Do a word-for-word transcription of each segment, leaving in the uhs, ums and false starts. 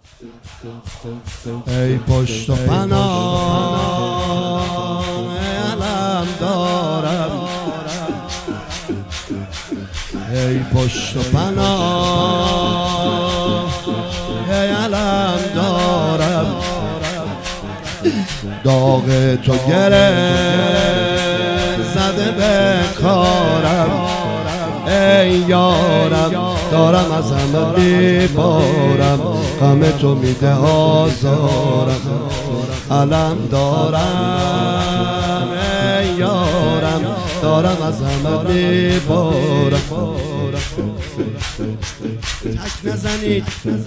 ای پشت و پناه علم دارم، ای پشت و پناه علم دارم، داغ تو گره زده به کارم، ای یارم دارم از همه میبارم، غم تو میده آزارم، علم دارم ای یارم دارم از همه میبارم. تک نزنید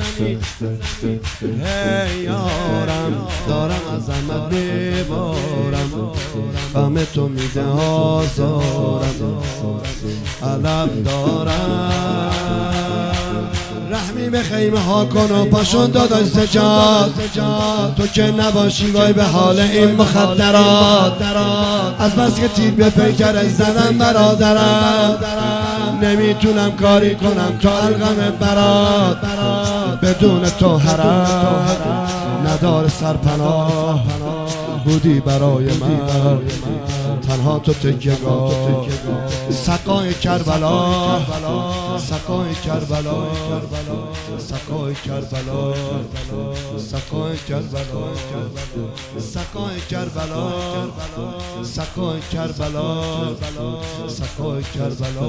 ای یارم دارم از همه میبارم، غم تو میده آزارم، علم دارم. رحمی به خیمه ها کن و پاشون داداش سجاد، تو که نباشی وای به حال این مخدرات، از بس که تیر به پیکرش زدم برادرم، نمیتونم کاری کنم تا الغم برات، بدون تو حرم نداره سرپناه، بودی برای من تنها تو تکیه‌گاه، سقای کربلا سقای کربلا سقای کربلا سقای کربلا سقای کربلا سقای کربلا سقای کربلا.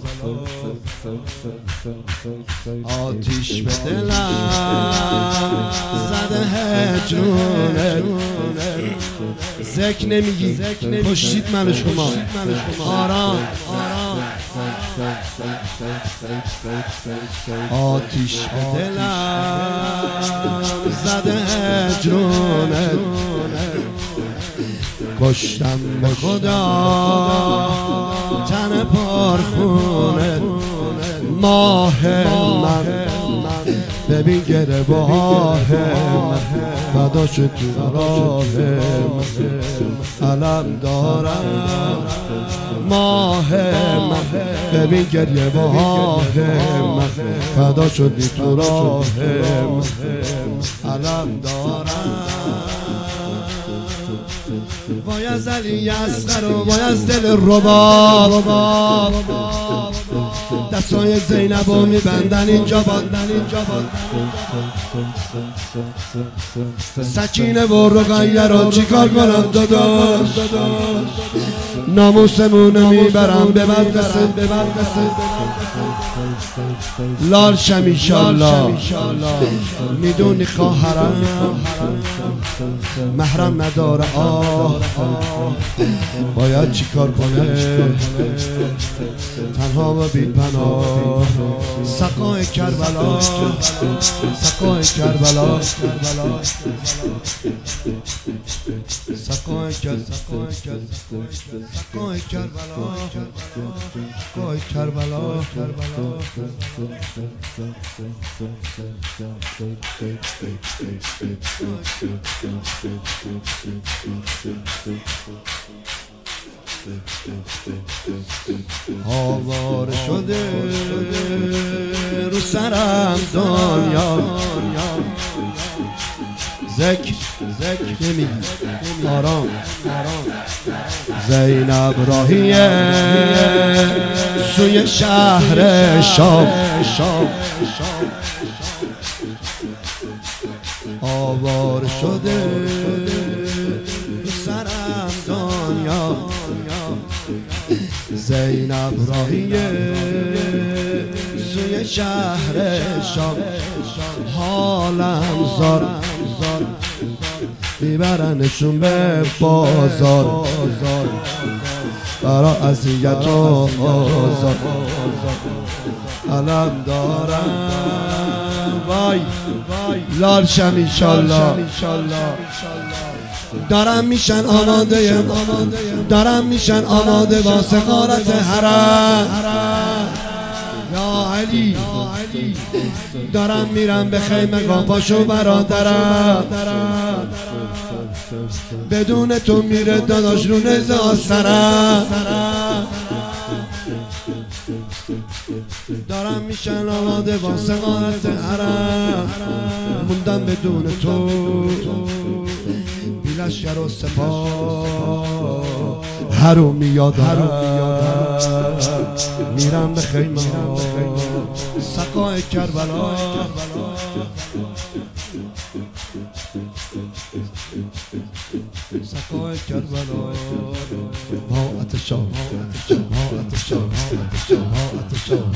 آتیش به دلم زده هجرونه، ذکر نمیگی کشتید منو شما، آرام آتیش به دلم زده هجرونه، کشتم به خدا تن پرخونه، ماه من ببین گرباه من فدا شد تو راه من، علم دارم ماه من ببین گریه باه من فدا شدی تو راه من، علم دارم. وای از علی اصغر و وای از دل رباب، دستای زینبو میبندن اینجا بادن اینجا باد، سکینه و رقیه رو چیکار کنم داداش، ناموسمونو میبرم به مدرسه لال شم ایشالله، میدونی خواهرم محرم نداره، آه باید چیکار کنه تنها و بی پناه، سقای کربلا سقای کربلا سقای کربلا سقای کربلا سقای کربلا. آواره شده رو سرم دنیا، ذکر ذکر نمیگی آرام، زینب راهیه سوی شهر شام، آواره شده رو سرم دنیا، زینب راهیه سوی شهر شام، حالم زار میبرنشون به بازار، برا اذیت و آزار، علم دارم وای لال شم ایشالله، دارم میشن آماده دارم میشن آماده واسه غارت حرم، یا علی دارم میرم به خیمه گاه پاشو برادرم، بدون تو میره داداش رو نزه آسرم، دارم میشن آماده واسه غارت حرم، موندم من بدون تو بی لشکر و سپاه حرومی یادم میرم به خیمه سقای کربلا سقای کربلا ما آتشا ما آتشا ما آتشا ما آتشا